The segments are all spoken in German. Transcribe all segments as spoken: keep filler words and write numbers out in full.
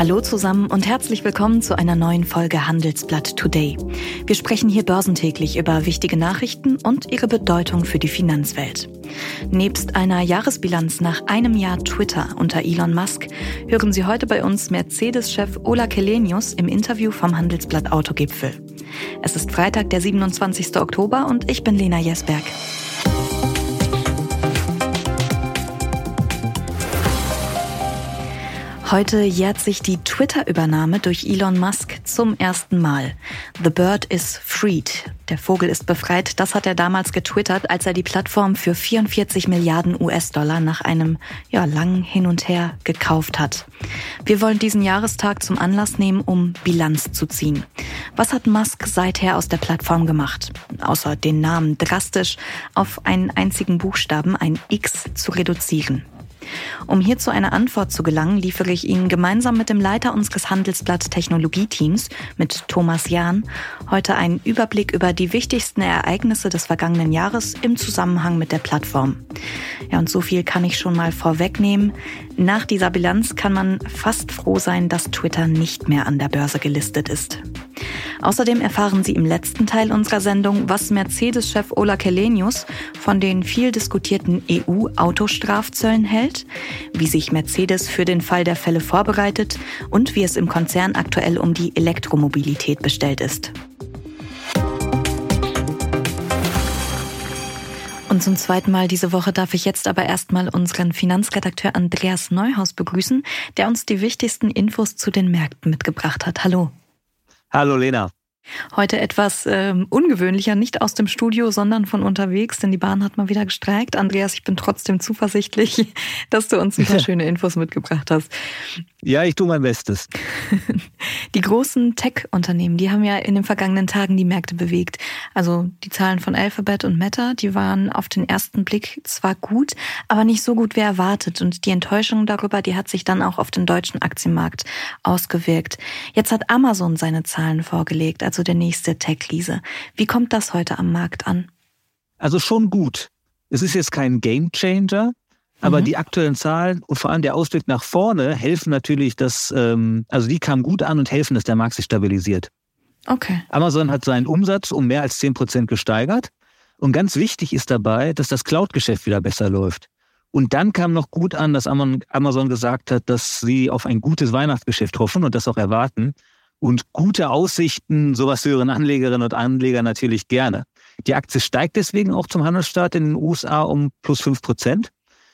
Hallo zusammen und herzlich willkommen zu einer neuen Folge Handelsblatt Today. Wir sprechen hier börsentäglich über wichtige Nachrichten und ihre Bedeutung für die Finanzwelt. Nebst einer Jahresbilanz nach einem Jahr Twitter unter Elon Musk hören Sie heute bei uns Mercedes-Chef Ola Källenius im Interview vom Handelsblatt Autogipfel. Es ist Freitag, der siebenundzwanzigster Oktober und ich bin Lena Jesberg. Heute jährt sich die Twitter-Übernahme durch Elon Musk zum ersten Mal. The bird is freed. Der Vogel ist befreit. Das hat er damals getwittert, als er die Plattform für vierundvierzig Milliarden U S-Dollar nach einem ja, langen Hin und Her gekauft hat. Wir wollen diesen Jahrestag zum Anlass nehmen, um Bilanz zu ziehen. Was hat Musk seither aus der Plattform gemacht? Außer den Namen drastisch auf einen einzigen Buchstaben, ein X, zu reduzieren. Um hier zu einer Antwort zu gelangen, liefere ich Ihnen gemeinsam mit dem Leiter unseres Handelsblatt-Technologie-Teams, mit Thomas Jahn, heute einen Überblick über die wichtigsten Ereignisse des vergangenen Jahres im Zusammenhang mit der Plattform. Ja, und so viel kann ich schon mal vorwegnehmen. Nach dieser Bilanz kann man fast froh sein, dass Twitter nicht mehr an der Börse gelistet ist. Außerdem erfahren Sie im letzten Teil unserer Sendung, was Mercedes-Chef Ola Källenius von den viel diskutierten E U-Autostrafzöllen hält, wie sich Mercedes für den Fall der Fälle vorbereitet und wie es im Konzern aktuell um die Elektromobilität bestellt ist. Und zum zweiten Mal diese Woche darf ich jetzt aber erstmal unseren Finanzredakteur Andreas Neuhaus begrüßen, der uns die wichtigsten Infos zu den Märkten mitgebracht hat. Hallo. Hallo Lena. Heute etwas ähm, ungewöhnlicher, nicht aus dem Studio, sondern von unterwegs, denn die Bahn hat mal wieder gestreikt. Andreas, ich bin trotzdem zuversichtlich, dass du uns ein paar schöne Infos mitgebracht hast. Ja, ich tue mein Bestes. Die großen Tech-Unternehmen, die haben ja in den vergangenen Tagen die Märkte bewegt. Also die Zahlen von Alphabet und Meta, die waren auf den ersten Blick zwar gut, aber nicht so gut wie erwartet. Und die Enttäuschung darüber, die hat sich dann auch auf den deutschen Aktienmarkt ausgewirkt. Jetzt hat Amazon seine Zahlen vorgelegt, also der nächste Tech-Riese. Wie kommt das heute am Markt an? Also schon gut. Es ist jetzt kein Gamechanger, aber mhm. die aktuellen Zahlen und vor allem der Ausblick nach vorne helfen natürlich, dass, ähm, also die kamen gut an und helfen, dass der Markt sich stabilisiert. Okay. Amazon hat seinen Umsatz um mehr als zehn Prozent gesteigert und ganz wichtig ist dabei, dass das Cloud-Geschäft wieder besser läuft. Und dann kam noch gut an, dass Amazon gesagt hat, dass sie auf ein gutes Weihnachtsgeschäft hoffen und das auch erwarten. Und gute Aussichten, sowas hören Anlegerinnen und Anleger natürlich gerne. Die Aktie steigt deswegen auch zum Handelsstart in den U S A um plus fünf Prozent.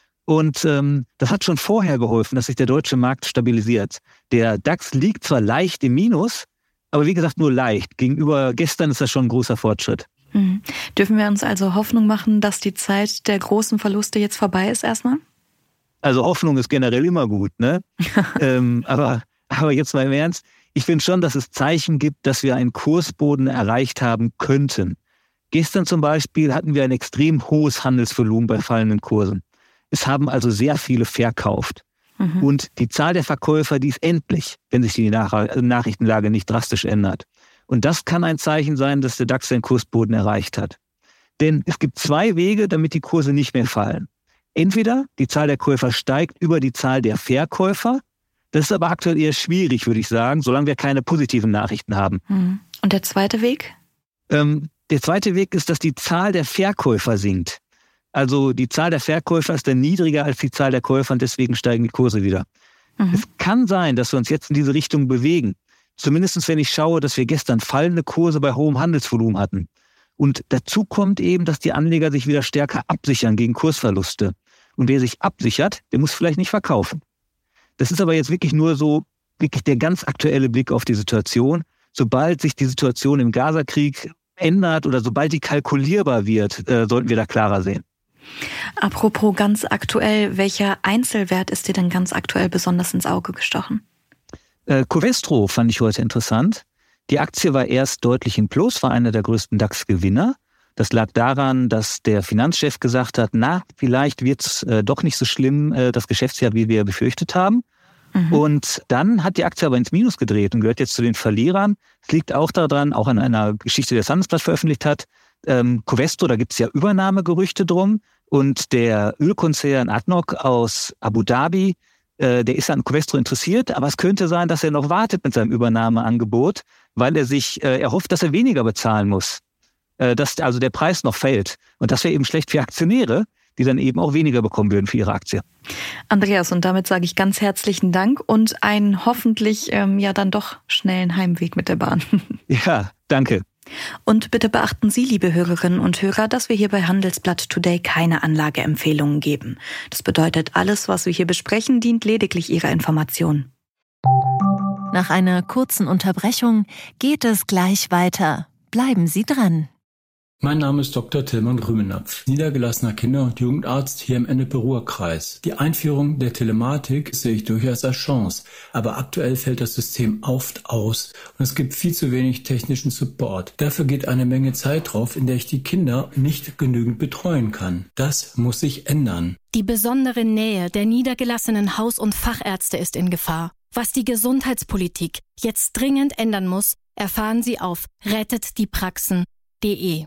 Und ähm, das hat schon vorher geholfen, dass sich der deutsche Markt stabilisiert. Der DAX liegt zwar leicht im Minus, aber wie gesagt nur leicht. Gegenüber gestern ist das schon ein großer Fortschritt. Mhm. Dürfen wir uns also Hoffnung machen, dass die Zeit der großen Verluste jetzt vorbei ist erstmal? Also Hoffnung ist generell immer gut, ne? ähm, aber, aber jetzt mal im Ernst. Ich finde schon, dass es Zeichen gibt, dass wir einen Kursboden erreicht haben könnten. Gestern zum Beispiel hatten wir ein extrem hohes Handelsvolumen bei fallenden Kursen. Es haben also sehr viele verkauft. Mhm. Und die Zahl der Verkäufer, die ist endlich, wenn sich die Nach- Nachrichtenlage nicht drastisch ändert. Und das kann ein Zeichen sein, dass der DAX den Kursboden erreicht hat. Denn es gibt zwei Wege, damit die Kurse nicht mehr fallen. Entweder die Zahl der Käufer steigt über die Zahl der Verkäufer. Das ist aber aktuell eher schwierig, würde ich sagen, solange wir keine positiven Nachrichten haben. Und der zweite Weg? Ähm, der zweite Weg ist, dass die Zahl der Verkäufer sinkt. Also die Zahl der Verkäufer ist dann niedriger als die Zahl der Käufer und deswegen steigen die Kurse wieder. Mhm. Es kann sein, dass wir uns jetzt in diese Richtung bewegen. Zumindest wenn ich schaue, dass wir gestern fallende Kurse bei hohem Handelsvolumen hatten. Und dazu kommt eben, dass die Anleger sich wieder stärker absichern gegen Kursverluste. Und wer sich absichert, der muss vielleicht nicht verkaufen. Das ist aber jetzt wirklich nur so wirklich der ganz aktuelle Blick auf die Situation. Sobald sich die Situation im Gaza-Krieg ändert oder sobald die kalkulierbar wird, äh, sollten wir da klarer sehen. Apropos ganz aktuell, welcher Einzelwert ist dir denn ganz aktuell besonders ins Auge gestochen? Äh, Covestro fand ich heute interessant. Die Aktie war erst deutlich im Plus, war einer der größten DAX-Gewinner. Das lag daran, dass der Finanzchef gesagt hat, na, vielleicht wird's äh, doch nicht so schlimm, äh, das Geschäftsjahr, wie wir befürchtet haben. Mhm. Und dann hat die Aktie aber ins Minus gedreht und gehört jetzt zu den Verlierern. Es liegt auch daran, auch an einer Geschichte, die das Handelsblatt veröffentlicht hat, ähm, Covestro, da gibt es ja Übernahmegerüchte drum. Und der Ölkonzern A D N O C aus Abu Dhabi, äh, der ist an Covestro interessiert, aber es könnte sein, dass er noch wartet mit seinem Übernahmeangebot, weil er sich, äh, er hofft, dass er weniger bezahlen muss, äh, dass also der Preis noch fällt. Und das wäre eben schlecht für Aktionäre, die dann eben auch weniger bekommen würden für ihre Aktie. Andreas, und damit sage ich ganz herzlichen Dank und einen hoffentlich ähm, ja dann doch schnellen Heimweg mit der Bahn. Ja, danke. Und bitte beachten Sie, liebe Hörerinnen und Hörer, dass wir hier bei Handelsblatt Today keine Anlageempfehlungen geben. Das bedeutet, alles, was wir hier besprechen, dient lediglich Ihrer Information. Nach einer kurzen Unterbrechung geht es gleich weiter. Bleiben Sie dran. Mein Name ist Doktor Tilman Rümenapf, niedergelassener Kinder- und Jugendarzt hier im Ennepe-Ruhr-Kreis. Die Einführung der Telematik sehe ich durchaus als Chance, aber aktuell fällt das System oft aus und es gibt viel zu wenig technischen Support. Dafür geht eine Menge Zeit drauf, in der ich die Kinder nicht genügend betreuen kann. Das muss sich ändern. Die besondere Nähe der niedergelassenen Haus- und Fachärzte ist in Gefahr. Was die Gesundheitspolitik jetzt dringend ändern muss, erfahren Sie auf rettet die praxen punkt de.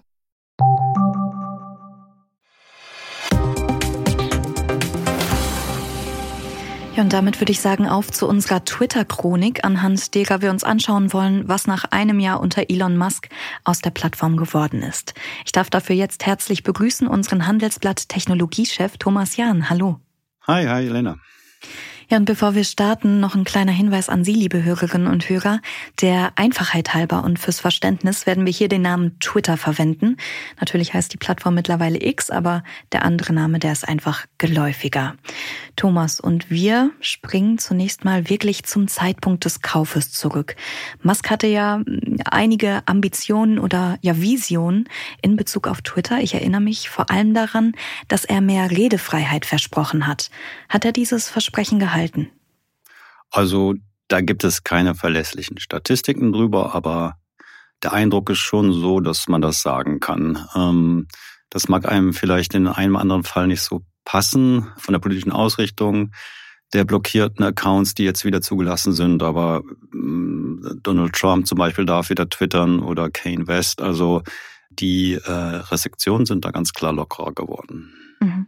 Ja, und damit würde ich sagen, auf zu unserer Twitter-Chronik, anhand derer wir uns anschauen wollen, was nach einem Jahr unter Elon Musk aus der Plattform geworden ist. Ich darf dafür jetzt herzlich begrüßen unseren Handelsblatt-Technologiechef Thomas Jahn. Hallo. Hi, hi, Elena. Ja, und bevor wir starten, noch ein kleiner Hinweis an Sie, liebe Hörerinnen und Hörer. Der Einfachheit halber und fürs Verständnis werden wir hier den Namen Twitter verwenden. Natürlich heißt die Plattform mittlerweile X, aber der andere Name, der ist einfach geläufiger. Thomas, und wir springen zunächst mal wirklich zum Zeitpunkt des Kaufes zurück. Musk hatte ja einige Ambitionen oder ja Visionen in Bezug auf Twitter. Ich erinnere mich vor allem daran, dass er mehr Redefreiheit versprochen hat. Hat er dieses Versprechen gehalten? Also da gibt es keine verlässlichen Statistiken drüber, aber der Eindruck ist schon so, dass man das sagen kann. Ähm, das mag einem vielleicht in einem anderen Fall nicht so passen von der politischen Ausrichtung der blockierten Accounts, die jetzt wieder zugelassen sind, aber ähm, Donald Trump zum Beispiel darf wieder twittern oder Kanye West. Also die äh, Restriktionen sind da ganz klar lockerer geworden. Mhm.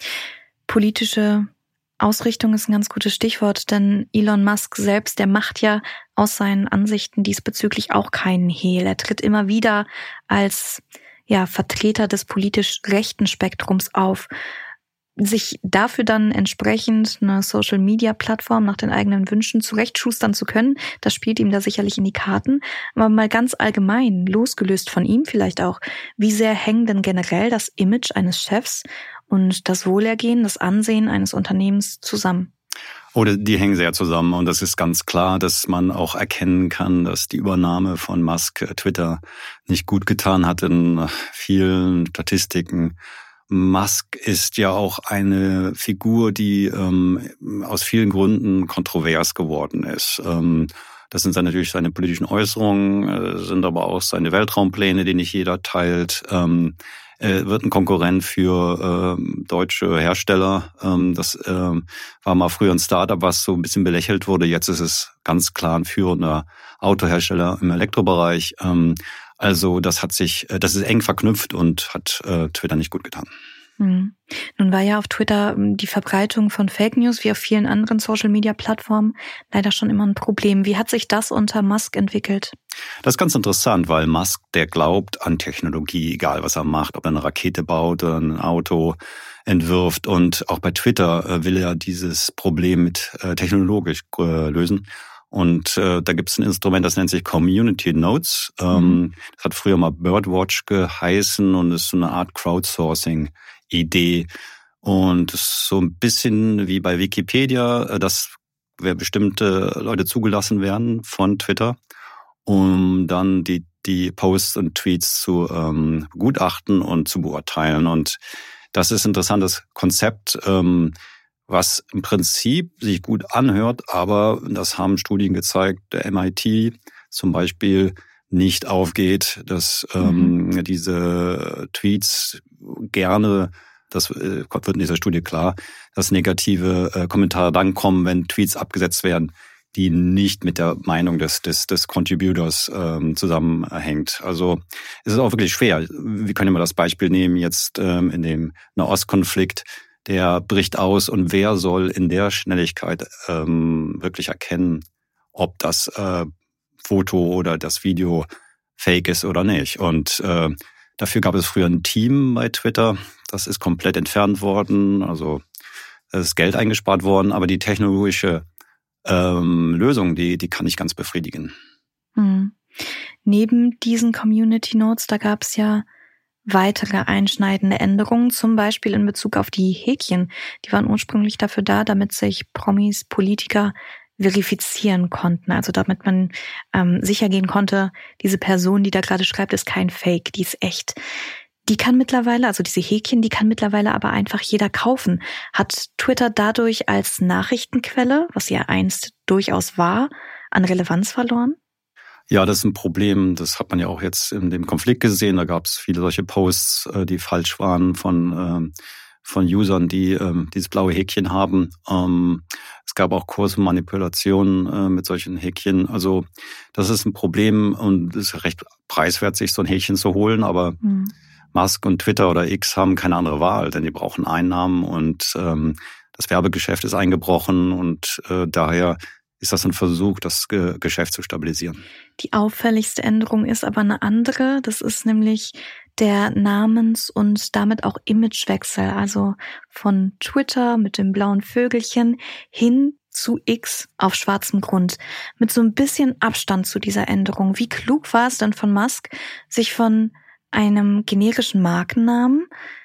Politische Ausrichtung ist ein ganz gutes Stichwort, denn Elon Musk selbst, der macht ja aus seinen Ansichten diesbezüglich auch keinen Hehl. Er tritt immer wieder als ja, Vertreter des politisch rechten Spektrums auf. Sich dafür dann entsprechend eine Social-Media-Plattform nach den eigenen Wünschen zurechtschustern zu können, das spielt ihm da sicherlich in die Karten. Aber mal ganz allgemein, losgelöst von ihm vielleicht auch, wie sehr hängt denn generell das Image eines Chefs und das Wohlergehen, das Ansehen eines Unternehmens zusammen? Oder die hängen sehr zusammen und das ist ganz klar, dass man auch erkennen kann, dass die Übernahme von Musk Twitter nicht gut getan hat in vielen Statistiken. Musk ist ja auch eine Figur, die ähm, aus vielen Gründen kontrovers geworden ist. Ähm, das sind natürlich seine politischen Äußerungen, äh, sind aber auch seine Weltraumpläne, die nicht jeder teilt. Ähm, er wird ein Konkurrent für äh, deutsche Hersteller. Ähm, das äh, war mal früher ein Startup, was so ein bisschen belächelt wurde. Jetzt ist es ganz klar ein führender Autohersteller im Elektrobereich. Ähm, Also das hat sich, das ist eng verknüpft und hat äh, Twitter nicht gut getan. Hm. Nun war ja auf Twitter die Verbreitung von Fake News wie auf vielen anderen Social-Media-Plattformen leider schon immer ein Problem. Wie hat sich das unter Musk entwickelt? Das ist ganz interessant, weil Musk, der glaubt an Technologie, egal was er macht, ob er eine Rakete baut oder ein Auto entwirft. Und auch bei Twitter äh, will er dieses Problem mit äh, technologisch äh, lösen. Und äh, da gibt es ein Instrument, das nennt sich Community Notes. Ähm, mhm. Das hat früher mal Birdwatch geheißen und ist so eine Art Crowdsourcing-Idee. Und es ist so ein bisschen wie bei Wikipedia, dass bestimmte Leute zugelassen werden von Twitter, um dann die, die Posts und Tweets zu ähm, begutachten und zu beurteilen. Und das ist ein interessantes Konzept, ähm, was im Prinzip sich gut anhört, aber das haben Studien gezeigt, der M I T zum Beispiel nicht aufgeht, dass mhm. ähm, diese Tweets gerne, das äh, wird in dieser Studie klar, dass negative äh, Kommentare dann kommen, wenn Tweets abgesetzt werden, die nicht mit der Meinung des des, des Contributors ähm, zusammenhängt. Also es ist auch wirklich schwer. Wir können immer das Beispiel nehmen jetzt ähm, in dem Nahostkonflikt. der bricht aus und wer soll in der Schnelligkeit ähm, wirklich erkennen, ob das äh, Foto oder das Video fake ist oder nicht. Und äh, dafür gab es früher ein Team bei Twitter, das ist komplett entfernt worden, also es ist Geld eingespart worden, aber die technologische ähm, Lösung, die, die kann ich ganz befriedigen. Hm. Neben diesen Community Notes, da gab es ja weitere einschneidende Änderungen, zum Beispiel in Bezug auf die Häkchen. Die waren ursprünglich dafür da, damit sich Promis, Politiker verifizieren konnten. Also damit man ähm, sicher gehen konnte, diese Person, die da gerade schreibt, ist kein Fake, die ist echt. Die kann mittlerweile, also diese Häkchen, die kann mittlerweile aber einfach jeder kaufen. Hat Twitter dadurch als Nachrichtenquelle, was ja einst durchaus war, an Relevanz verloren? Ja, das ist ein Problem. Das hat man ja auch jetzt in dem Konflikt gesehen. Da gab es viele solche Posts, die falsch waren von von Usern, die dieses blaue Häkchen haben. Es gab auch Kursmanipulationen mit solchen Häkchen. Also das ist ein Problem und es ist recht preiswert, sich so ein Häkchen zu holen. Aber mhm. Musk und Twitter oder X haben keine andere Wahl, denn die brauchen Einnahmen und das Werbegeschäft ist eingebrochen und daher ist das ein Versuch, das Geschäft zu stabilisieren. Die auffälligste Änderung ist aber eine andere. Das ist nämlich der Namens- und damit auch Imagewechsel. Also von Twitter mit dem blauen Vögelchen hin zu X auf schwarzem Grund. Mit so ein bisschen Abstand zu dieser Änderung. Wie klug war es denn von Musk, sich von einem generischen Markennamen,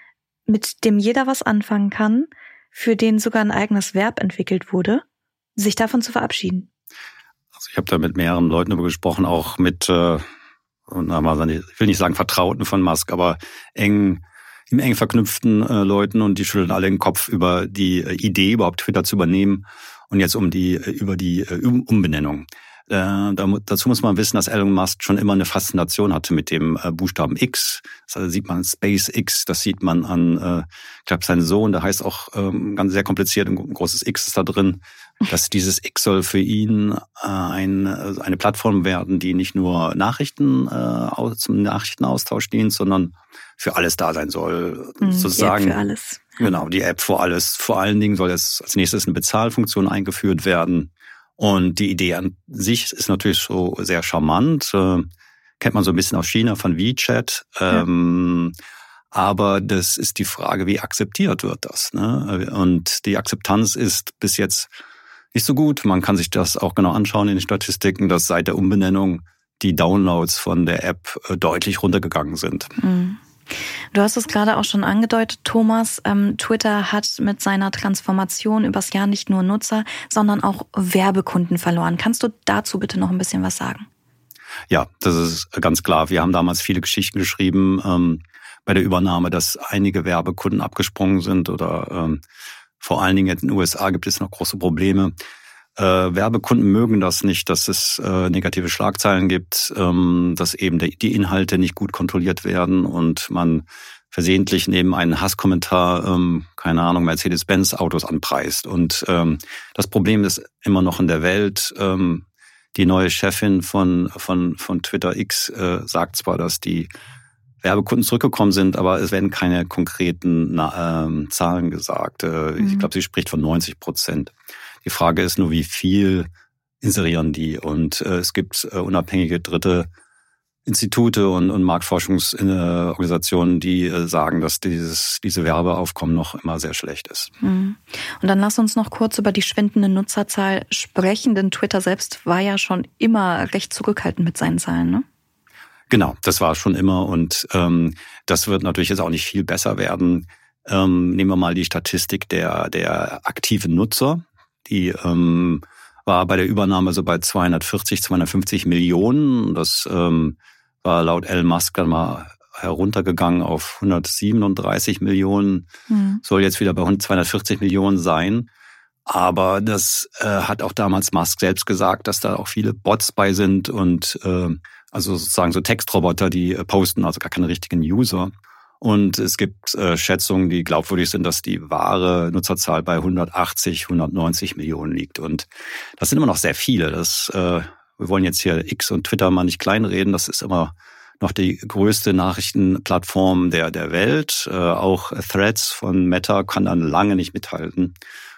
mit dem jeder was anfangen kann, für den sogar ein eigenes Verb entwickelt wurde, sich davon zu verabschieden? Also ich habe da mit mehreren Leuten darüber gesprochen, auch mit, äh, ich will nicht sagen Vertrauten von Musk, aber eng, im eng verknüpften äh, Leuten und die schütteln alle den Kopf über die äh, Idee, überhaupt Twitter zu übernehmen und jetzt um die äh, über die äh, Umbenennung. Äh, da, dazu muss man wissen, dass Elon Musk schon immer eine Faszination hatte mit dem äh, Buchstaben X. Das also sieht man SpaceX, das sieht man an, äh, ich glaube, sein Sohn, der heißt auch ähm, ganz sehr kompliziert, ein großes X ist da drin. Dass dieses X soll für ihn äh, ein, eine Plattform werden, die nicht nur Nachrichten äh, zum Nachrichtenaustausch dient, sondern für alles da sein soll. Mhm, sozusagen. Die App für alles. Genau, die App für alles. Vor allen Dingen soll jetzt als nächstes eine Bezahlfunktion eingeführt werden. Und die Idee an sich ist natürlich so sehr charmant. Äh, kennt man so ein bisschen aus China von WeChat. Ähm, ja. Aber das ist die Frage, wie akzeptiert wird das, ne? Und die Akzeptanz ist bis jetzt nicht so gut. Man kann sich das auch genau anschauen in den Statistiken, dass seit der Umbenennung die Downloads von der App deutlich runtergegangen sind. Mhm. Du hast es gerade auch schon angedeutet, Thomas. Ähm, Twitter hat mit seiner Transformation übers Jahr nicht nur Nutzer, sondern auch Werbekunden verloren. Kannst du dazu bitte noch ein bisschen was sagen? Ja, das ist ganz klar. Wir haben damals viele Geschichten geschrieben ähm, bei der Übernahme, dass einige Werbekunden abgesprungen sind oder ähm, vor allen Dingen in den U S A gibt es noch große Probleme. Äh, Werbekunden mögen das nicht, dass es äh, negative Schlagzeilen gibt, ähm, dass eben de, die Inhalte nicht gut kontrolliert werden und man versehentlich neben einen Hasskommentar, ähm, keine Ahnung, Mercedes-Benz-Autos anpreist. Und ähm, das Problem ist immer noch in der Welt. Ähm, die neue Chefin von von von Twitter X äh, sagt zwar, dass die Werbekunden zurückgekommen sind, aber es werden keine konkreten na, äh, Zahlen gesagt. Äh, mhm. Ich glaube, sie spricht von neunzig Prozent. Die Frage ist nur, wie viel inserieren die? Und äh, es gibt äh, unabhängige dritte Institute und, und Marktforschungsorganisationen, die äh, sagen, dass dieses diese Werbeaufkommen noch immer sehr schlecht ist. Mhm. Und dann lass uns noch kurz über die schwindende Nutzerzahl sprechen, denn Twitter selbst war ja schon immer recht zurückhaltend mit seinen Zahlen, ne? Genau, das war schon immer und ähm, das wird natürlich jetzt auch nicht viel besser werden. Ähm, nehmen wir mal die Statistik der der aktiven Nutzer. Die ähm, war bei der Übernahme so bei zweihundertvierzig, zweihundertfünfzig Millionen. Das ähm, war laut Elon Musk dann mal heruntergegangen auf hundertsiebenunddreißig Millionen. Mhm. Soll jetzt wieder bei zweihundertvierzig Millionen sein. Aber das äh, hat auch damals Musk selbst gesagt, dass da auch viele Bots bei sind und äh, also sozusagen so Textroboter, die äh, posten, also gar keine richtigen User. Und es gibt äh, Schätzungen, die glaubwürdig sind, dass die wahre Nutzerzahl bei hundertachtzig, hundertneunzig Millionen liegt. Und das sind immer noch sehr viele. Das, äh, wir wollen jetzt hier X und Twitter mal nicht kleinreden. Das ist immer noch die größte Nachrichtenplattform der, der Welt. Äh, auch Threads von Meta kann dann lange nicht mithalten.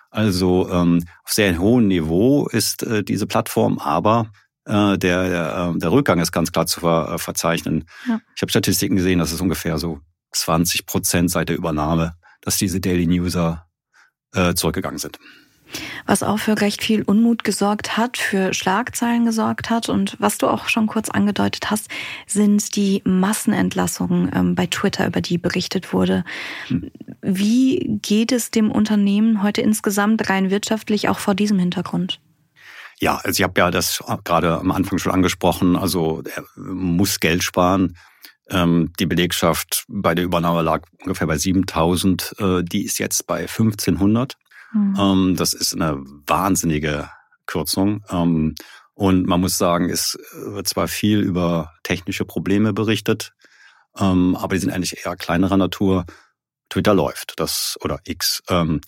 Also ähm, auf sehr hohem Niveau ist äh, diese Plattform, aber äh, der, der, der Rückgang ist ganz klar zu ver, äh, verzeichnen. Ja. Ich habe Statistiken gesehen, dass es ungefähr so zwanzig Prozent seit der Übernahme, dass diese Daily Newser äh, zurückgegangen sind. Was auch für recht viel Unmut gesorgt hat, für Schlagzeilen gesorgt hat und was du auch schon kurz angedeutet hast, sind die Massenentlassungen ähm, bei Twitter, über die berichtet wurde. Hm. Wie geht es dem Unternehmen heute insgesamt rein wirtschaftlich auch vor diesem Hintergrund? Ja, also ich habe ja das gerade am Anfang schon angesprochen, also er muss Geld sparen. Ähm, die Belegschaft bei der Übernahme lag ungefähr bei siebentausend, äh, die ist jetzt bei fünfzehnhundert. Mhm. Das ist eine wahnsinnige Kürzung. Und man muss sagen, es wird zwar viel über technische Probleme berichtet, aber die sind eigentlich eher kleinerer Natur. Twitter läuft, das oder X,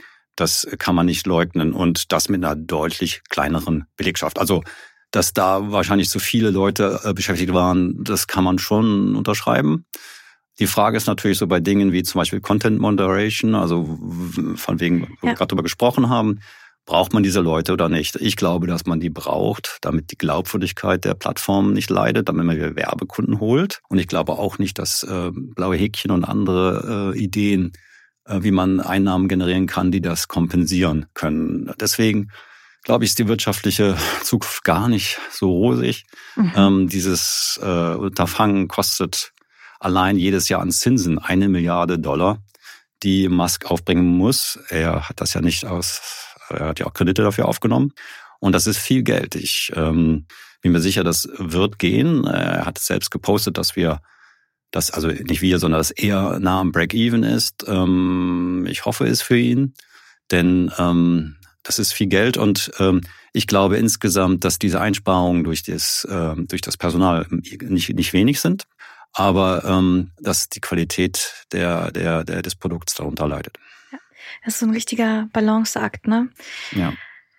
das kann man nicht leugnen. Und das mit einer deutlich kleineren Belegschaft. Also, dass da wahrscheinlich so viele Leute beschäftigt waren, das kann man schon unterschreiben. Die Frage ist natürlich so bei Dingen wie zum Beispiel Content Moderation, also von wegen, wo ja. wir gerade darüber gesprochen haben, braucht man diese Leute oder nicht? Ich glaube, dass man die braucht, damit die Glaubwürdigkeit der Plattform nicht leidet, damit man wieder Werbekunden holt. Und ich glaube auch nicht, dass äh, blaue Häkchen und andere äh, Ideen, äh, wie man Einnahmen generieren kann, die das kompensieren können. Deswegen glaube ich, ist die wirtschaftliche Zukunft gar nicht so rosig. Mhm. Ähm, dieses äh, Unterfangen kostet allein jedes Jahr an Zinsen eine Milliarde Dollar, die Musk aufbringen muss. Er hat das ja nicht aus, er hat ja auch Kredite dafür aufgenommen. Und das ist viel Geld. Ich ähm, bin mir sicher, das wird gehen. Er hat selbst gepostet, dass wir, dass also nicht wir, sondern dass er nah am Break-Even ist. Ähm, ich hoffe es für ihn, denn ähm, das ist viel Geld. Und ähm, ich glaube insgesamt, dass diese Einsparungen durch das, äh, durch das Personal nicht, nicht wenig sind. Aber ähm, dass die Qualität der, der, der des Produkts darunter leidet. Ja, das ist so ein richtiger Balanceakt, ne? Ja.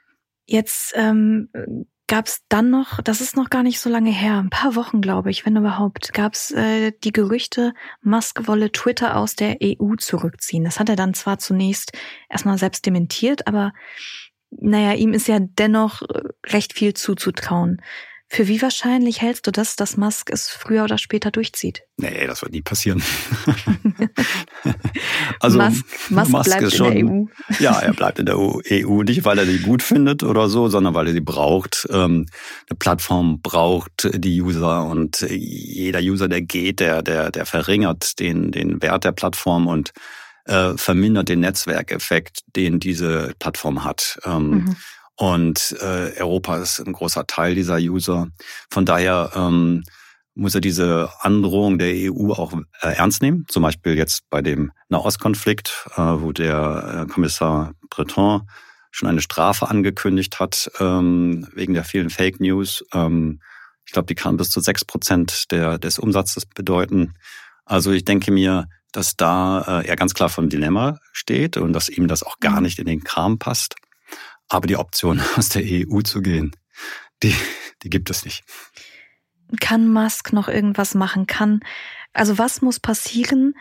Jetzt ähm, gab es dann noch, das ist noch gar nicht so lange her, ein paar Wochen, glaube ich, wenn überhaupt, gab es äh, die Gerüchte, Musk wolle Twitter aus der E U zurückziehen. Das hat er dann zwar zunächst erstmal selbst dementiert, aber naja, ihm ist ja dennoch recht viel zuzutrauen. Für wie wahrscheinlich hältst du das, dass Musk es früher oder später durchzieht? Nee, das wird nie passieren. also Musk, Musk, Musk bleibt ist schon, in der E U. Ja, er bleibt in der E U, nicht weil er die gut findet oder so, sondern weil er sie braucht. Eine Plattform braucht die User und jeder User, der geht, der, der, der verringert den, den Wert der Plattform und äh, vermindert den Netzwerkeffekt, den diese Plattform hat. Mhm. Und äh, Europa ist ein großer Teil dieser User. Von daher ähm, muss er diese Androhung der E U auch äh, ernst nehmen. Zum Beispiel jetzt bei dem Nahostkonflikt, äh, wo der äh, Kommissar Breton schon eine Strafe angekündigt hat ähm, wegen der vielen Fake News. Ähm, ich glaube, die kann bis zu sechs Prozent der, des Umsatzes bedeuten. Also ich denke mir, dass da äh, er ganz klar vor einem Dilemma steht und dass ihm das auch gar nicht in den Kram passt. Aber die Option, aus der E U zu gehen, die, die gibt es nicht. Kann Musk noch irgendwas machen? Kann, also was muss passieren,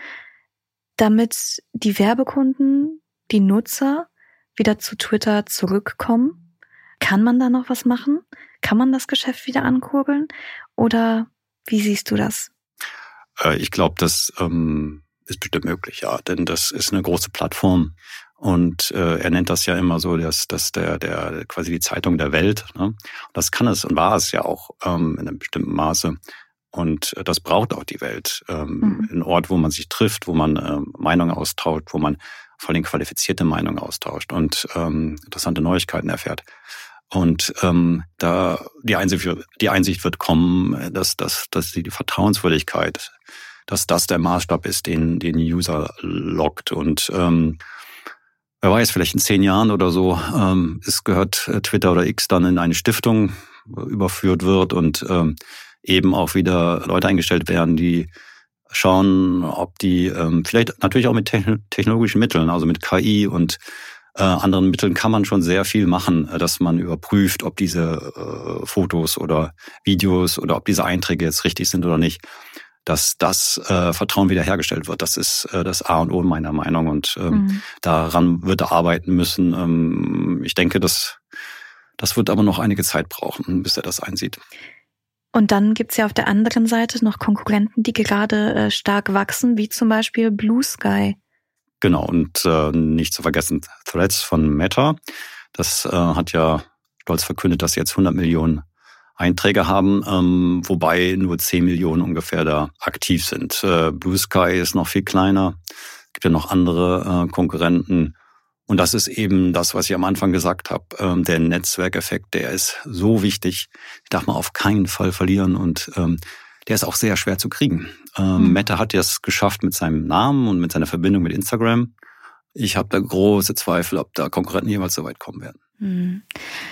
damit die Werbekunden, die Nutzer wieder zu Twitter zurückkommen? Kann man da noch was machen? Kann man das Geschäft wieder ankurbeln? Oder wie siehst du das? Äh, ich glaube, das ähm, ist bestimmt möglich, ja. Denn das ist eine große Plattform. Und äh, er nennt das ja immer so, dass, dass der, der quasi die Zeitung der Welt. Ne? Das kann es und war es ja auch ähm, in einem bestimmten Maße. Und äh, das braucht auch die Welt. Ähm, mhm. Ein Ort, wo man sich trifft, wo man äh, Meinungen austauscht, wo man vor allem qualifizierte Meinungen austauscht und ähm, interessante Neuigkeiten erfährt. Und ähm, da die Einsicht, die Einsicht wird kommen, dass, dass, dass die Vertrauenswürdigkeit, dass das der Maßstab ist, den den User lockt. Und ähm, wer weiß, vielleicht in zehn Jahren oder so, ähm, es gehört Twitter oder X dann in eine Stiftung überführt wird und ähm, eben auch wieder Leute eingestellt werden, die schauen, ob die ähm, vielleicht natürlich auch mit technologischen Mitteln, also mit K I und äh, anderen Mitteln kann man schon sehr viel machen, dass man überprüft, ob diese äh, Fotos oder Videos oder ob diese Einträge jetzt richtig sind oder nicht. dass das äh, Vertrauen wiederhergestellt wird. Das ist äh, das A und O meiner Meinung und ähm, mhm. daran wird er arbeiten müssen. Ähm, ich denke, das, das wird aber noch einige Zeit brauchen, bis er das einsieht. Und dann gibt's ja auf der anderen Seite noch Konkurrenten, die gerade äh, stark wachsen, wie zum Beispiel Blue Sky. Genau, und äh, nicht zu vergessen Threads von Meta. Das äh, hat ja stolz verkündet, dass sie jetzt hundert Millionen Einträge haben, ähm, wobei nur zehn Millionen ungefähr da aktiv sind. Äh, Blue Sky ist noch viel kleiner. Es gibt ja noch andere äh, Konkurrenten. Und das ist eben das, was ich am Anfang gesagt habe. Ähm, der Netzwerkeffekt, der ist so wichtig. Den darf man auf keinen Fall verlieren. Und ähm, der ist auch sehr schwer zu kriegen. Ähm, mhm. Meta hat es geschafft mit seinem Namen und mit seiner Verbindung mit Instagram. Ich habe da große Zweifel, ob da Konkurrenten jemals so weit kommen werden. Mhm.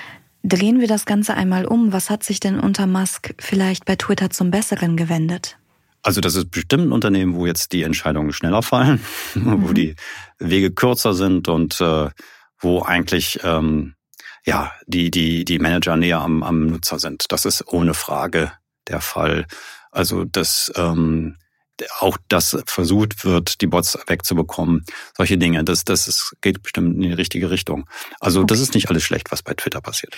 Drehen wir das Ganze einmal um. Was hat sich denn unter Musk vielleicht bei Twitter zum Besseren gewendet? Also das ist bestimmt ein Unternehmen, wo jetzt die Entscheidungen schneller fallen, mhm. wo die Wege kürzer sind und äh, wo eigentlich ähm, ja die die die Manager näher am, am Nutzer sind. Das ist ohne Frage der Fall. Also das ähm, auch das versucht wird, die Bots wegzubekommen. Solche Dinge, das das ist, geht bestimmt in die richtige Richtung. Also okay. Das ist nicht alles schlecht, was bei Twitter passiert.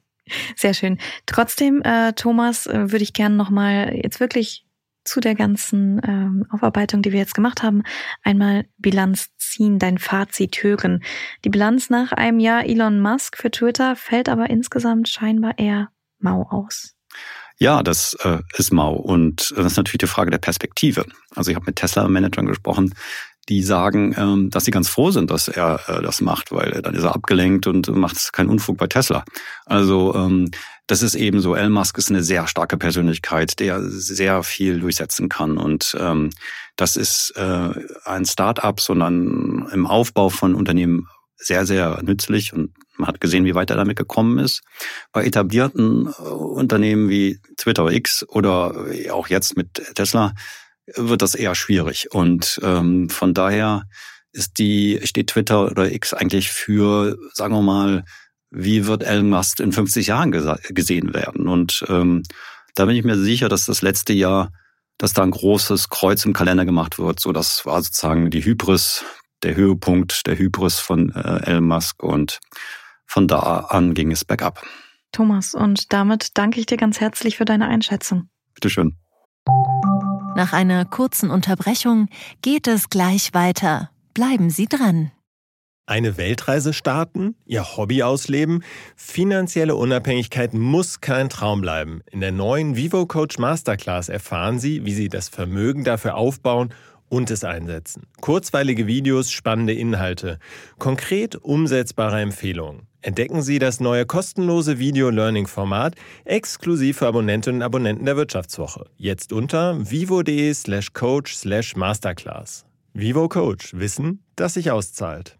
Sehr schön. Trotzdem, äh, Thomas, äh, würde ich gerne nochmal jetzt wirklich zu der ganzen ähm, Aufarbeitung, die wir jetzt gemacht haben, einmal Bilanz ziehen, dein Fazit hören. Die Bilanz nach einem Jahr Elon Musk für Twitter fällt aber insgesamt scheinbar eher mau aus. Ja, das äh, ist mau und das ist natürlich die Frage der Perspektive. Also ich habe mit Tesla-Managern gesprochen, die sagen, ähm, dass sie ganz froh sind, dass er äh, das macht, weil dann ist er abgelenkt und macht keinen Unfug bei Tesla. Also ähm, das ist eben so, Elon Musk ist eine sehr starke Persönlichkeit, der sehr viel durchsetzen kann und ähm, das ist äh, ein Start-up, sondern im Aufbau von Unternehmen sehr, sehr nützlich und man hat gesehen, wie weit er damit gekommen ist. Bei etablierten Unternehmen wie Twitter oder X oder auch jetzt mit Tesla wird das eher schwierig. Und ähm, von daher ist die, steht Twitter oder X eigentlich für, sagen wir mal, wie wird Elon Musk in fünfzig Jahren gesa- gesehen werden? Und ähm, da bin ich mir sicher, dass das letzte Jahr, dass da ein großes Kreuz im Kalender gemacht wird. So, das war sozusagen die Hybris, der Höhepunkt der Hybris von äh, Elon Musk und von da an ging es bergab. Thomas, und damit danke ich dir ganz herzlich für deine Einschätzung. Bitteschön. Nach einer kurzen Unterbrechung geht es gleich weiter. Bleiben Sie dran. Eine Weltreise starten? Ihr Hobby ausleben? Finanzielle Unabhängigkeit muss kein Traum bleiben. In der neuen Vivo Coach Masterclass erfahren Sie, wie Sie das Vermögen dafür aufbauen und es einsetzen. Kurzweilige Videos, spannende Inhalte, konkret umsetzbare Empfehlungen. Entdecken Sie das neue kostenlose Video-Learning-Format exklusiv für Abonnentinnen und Abonnenten der Wirtschaftswoche. Jetzt unter vivo.de slash coach slash masterclass. Vivo Coach. Wissen, das sich auszahlt.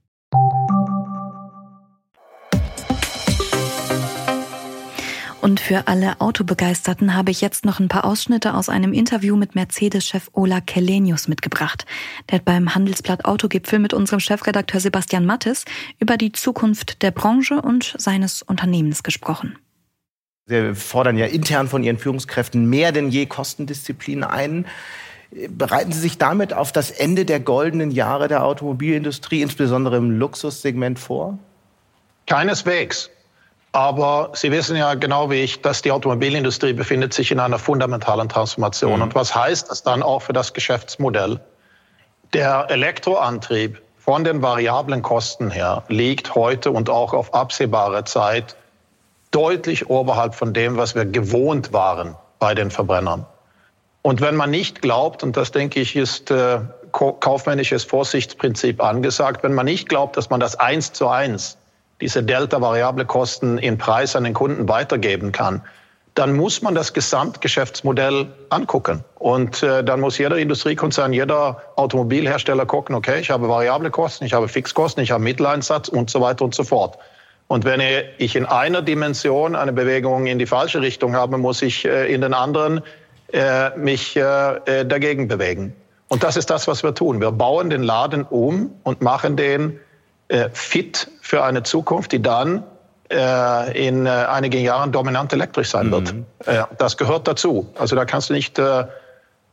Und für alle Autobegeisterten habe ich jetzt noch ein paar Ausschnitte aus einem Interview mit Mercedes-Chef Ola Källenius mitgebracht. Der hat beim Handelsblatt Autogipfel mit unserem Chefredakteur Sebastian Mattes über die Zukunft der Branche und seines Unternehmens gesprochen. Sie fordern ja intern von Ihren Führungskräften mehr denn je Kostendisziplin ein. Bereiten Sie sich damit auf das Ende der goldenen Jahre der Automobilindustrie, insbesondere im Luxussegment, vor? Keineswegs. Aber Sie wissen ja genau wie ich, dass die Automobilindustrie befindet sich in einer fundamentalen Transformation. Mhm. Und was heißt das dann auch für das Geschäftsmodell? Der Elektroantrieb von den variablen Kosten her liegt heute und auch auf absehbare Zeit deutlich oberhalb von dem, was wir gewohnt waren bei den Verbrennern. Und wenn man nicht glaubt, und das denke ich ist äh, kaufmännisches Vorsichtsprinzip angesagt, wenn man nicht glaubt, dass man das eins zu eins diese Delta-variable Kosten in Preis an den Kunden weitergeben kann, dann muss man das Gesamtgeschäftsmodell angucken. Und äh, dann muss jeder Industriekonzern, jeder Automobilhersteller gucken, okay, ich habe variable Kosten, ich habe Fixkosten, ich habe Mitteleinsatz und so weiter und so fort. Und wenn ich in einer Dimension eine Bewegung in die falsche Richtung habe, muss ich äh, in den anderen äh, mich äh, dagegen bewegen. Und das ist das, was wir tun. Wir bauen den Laden um und machen den fit für eine Zukunft, die dann äh, in äh, einigen Jahren dominant elektrisch sein wird. Mhm. Äh, das gehört dazu. Also da kannst du nicht äh,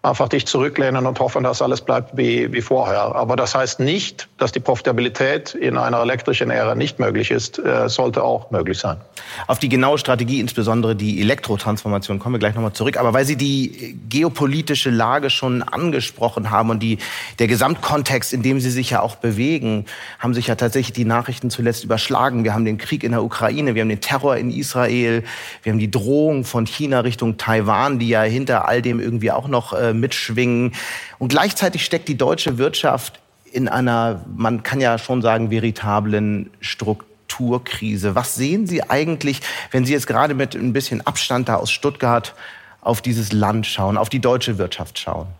einfach dich zurücklehnen und hoffen, dass alles bleibt wie, wie vorher. Aber das heißt nicht, dass die Profitabilität in einer elektrischen Ära nicht möglich ist, äh, sollte auch möglich sein. Auf die genaue Strategie, insbesondere die Elektrotransformation, kommen wir gleich nochmal zurück. Aber weil Sie die geopolitische Lage schon angesprochen haben und die, der Gesamtkontext, in dem Sie sich ja auch bewegen, haben sich ja tatsächlich die Nachrichten zuletzt überschlagen. Wir haben den Krieg in der Ukraine, wir haben den Terror in Israel, wir haben die Drohung von China Richtung Taiwan, die ja hinter all dem irgendwie auch noch äh, mitschwingen. Und gleichzeitig steckt die deutsche Wirtschaft in einer, man kann ja schon sagen, veritablen Strukturkrise. Was sehen Sie eigentlich, wenn Sie jetzt gerade mit ein bisschen Abstand da aus Stuttgart auf dieses Land schauen, auf die deutsche Wirtschaft schauen?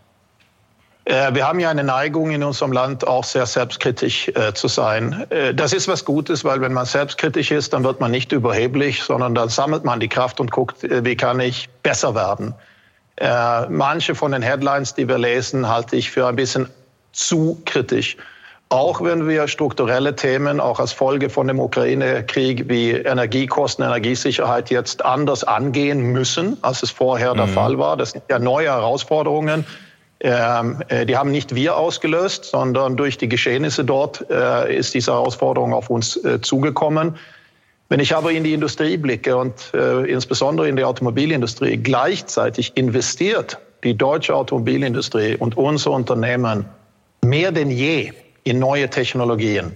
Wir haben ja eine Neigung in unserem Land, auch sehr selbstkritisch äh, zu sein. Äh, das ist was Gutes, weil wenn man selbstkritisch ist, dann wird man nicht überheblich, sondern dann sammelt man die Kraft und guckt, äh, wie kann ich besser werden. Äh, manche von den Headlines, die wir lesen, halte ich für ein bisschen zu kritisch. Auch wenn wir strukturelle Themen, auch als Folge von dem Ukraine-Krieg wie Energiekosten, Energiesicherheit jetzt anders angehen müssen, als es vorher mhm. der Fall war. Das sind ja neue Herausforderungen. Ähm, äh, die haben nicht wir ausgelöst, sondern durch die Geschehnisse dort äh, ist diese Herausforderung auf uns äh, zugekommen. Wenn ich aber in die Industrie blicke und äh, insbesondere in die Automobilindustrie, gleichzeitig investiert die deutsche Automobilindustrie und unser Unternehmen mehr denn je in neue Technologien.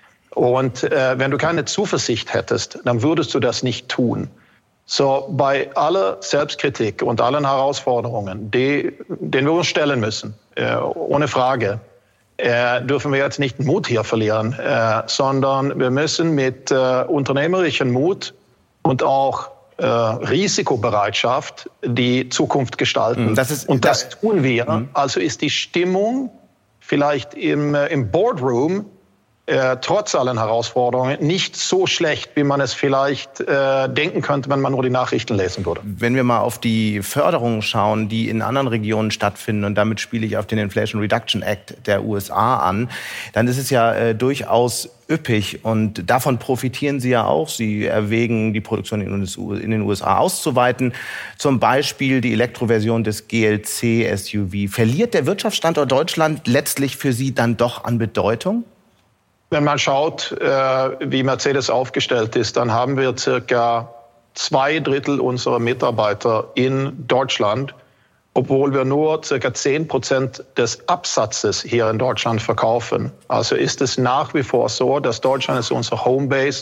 Und äh, wenn du keine Zuversicht hättest, dann würdest du das nicht tun. So, bei aller Selbstkritik und allen Herausforderungen, die, denen wir uns stellen müssen, äh, ohne Frage, äh, dürfen wir jetzt nicht den Mut hier verlieren, äh, sondern wir müssen mit äh, unternehmerischem Mut und auch äh, Risikobereitschaft die Zukunft gestalten. Das ist, und das, das tun wir. Mhm. Also ist die Stimmung vielleicht im, äh, im Boardroom Äh, trotz allen Herausforderungen nicht so schlecht, wie man es vielleicht äh, denken könnte, wenn man nur die Nachrichten lesen würde. Wenn wir mal auf die Förderungen schauen, die in anderen Regionen stattfinden, und damit spiele ich auf den Inflation Reduction Act der U S A an, dann ist es ja äh, durchaus üppig und davon profitieren Sie ja auch. Sie erwägen, die Produktion in den U S A auszuweiten, zum Beispiel die Elektroversion des G L C S U V. Verliert der Wirtschaftsstandort Deutschland letztlich für Sie dann doch an Bedeutung? Wenn man schaut, wie Mercedes aufgestellt ist, dann haben wir circa zwei Drittel unserer Mitarbeiter in Deutschland, obwohl wir nur circa zehn Prozent des Absatzes hier in Deutschland verkaufen. Also ist es nach wie vor so, dass Deutschland ist unser Homebase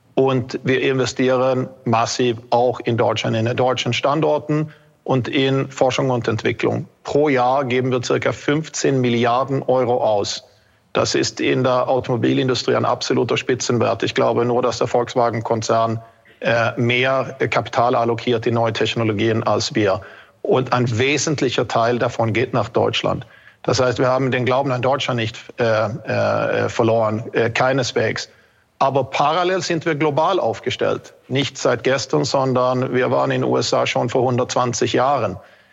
und wir investieren massiv auch in Deutschland, in den deutschen Standorten und in Forschung und Entwicklung. Pro Jahr geben wir circa fünfzehn Milliarden Euro aus. Das ist in der Automobilindustrie ein absoluter Spitzenwert. Ich glaube nur, dass der Volkswagen-Konzern äh, mehr Kapital allokiert in neue Technologien als wir. Und ein wesentlicher Teil davon geht nach Deutschland. Das heißt, wir haben den Glauben an Deutschland nicht äh, äh, verloren, äh, keineswegs. Aber parallel sind wir global aufgestellt. Nicht seit gestern, sondern wir waren in den U S A schon vor hundertzwanzig Jahren.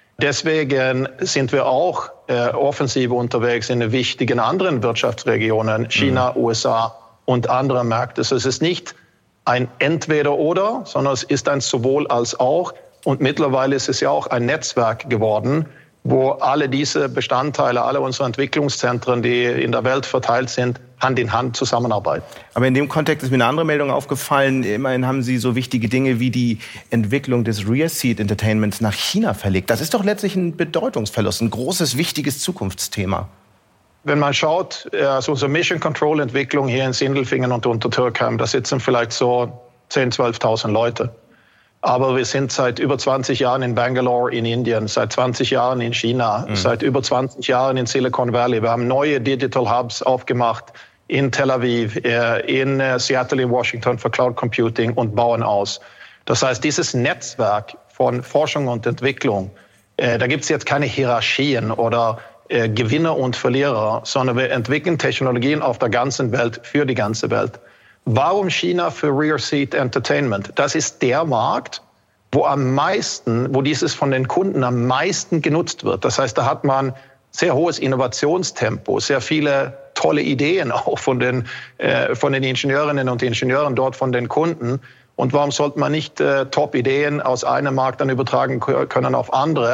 Deswegen sind wir auch äh, offensiv unterwegs in wichtigen anderen Wirtschaftsregionen, China, mhm. U S A und andere Märkte. Also es ist nicht ein Entweder-Oder, sondern es ist ein sowohl als auch. Und mittlerweile ist es ja auch ein Netzwerk geworden, wo alle diese Bestandteile, alle unsere Entwicklungszentren, die in der Welt verteilt sind, Hand in Hand zusammenarbeiten. Aber in dem Kontext ist mir eine andere Meldung aufgefallen. Immerhin haben Sie so wichtige Dinge wie die Entwicklung des Rear Seat Entertainments nach China verlegt. Das ist doch letztlich ein Bedeutungsverlust, ein großes, wichtiges Zukunftsthema. Wenn man schaut, also unsere Mission Control Entwicklung hier in Sindelfingen und Untertürkheim, da sitzen vielleicht so zehntausend, zwölftausend Leute. Aber wir sind seit über zwanzig Jahren in Bangalore in Indien, seit zwanzig Jahren in China, mhm. seit über zwanzig Jahren in Silicon Valley. Wir haben neue Digital Hubs aufgemacht in Tel Aviv, in Seattle, in Washington für Cloud Computing und bauen aus. Das heißt, dieses Netzwerk von Forschung und Entwicklung, da gibt es jetzt keine Hierarchien oder Gewinner und Verlierer, sondern wir entwickeln Technologien auf der ganzen Welt für die ganze Welt. Warum China für Rear Seat Entertainment? Das ist der Markt, wo am meisten, wo dieses von den Kunden am meisten genutzt wird. Das heißt, da hat man sehr hohes Innovationstempo, sehr viele tolle Ideen auch von den, äh, von den Ingenieurinnen und Ingenieuren dort, von den Kunden. Und warum sollte man nicht äh, Top-Ideen aus einem Markt dann übertragen können auf andere?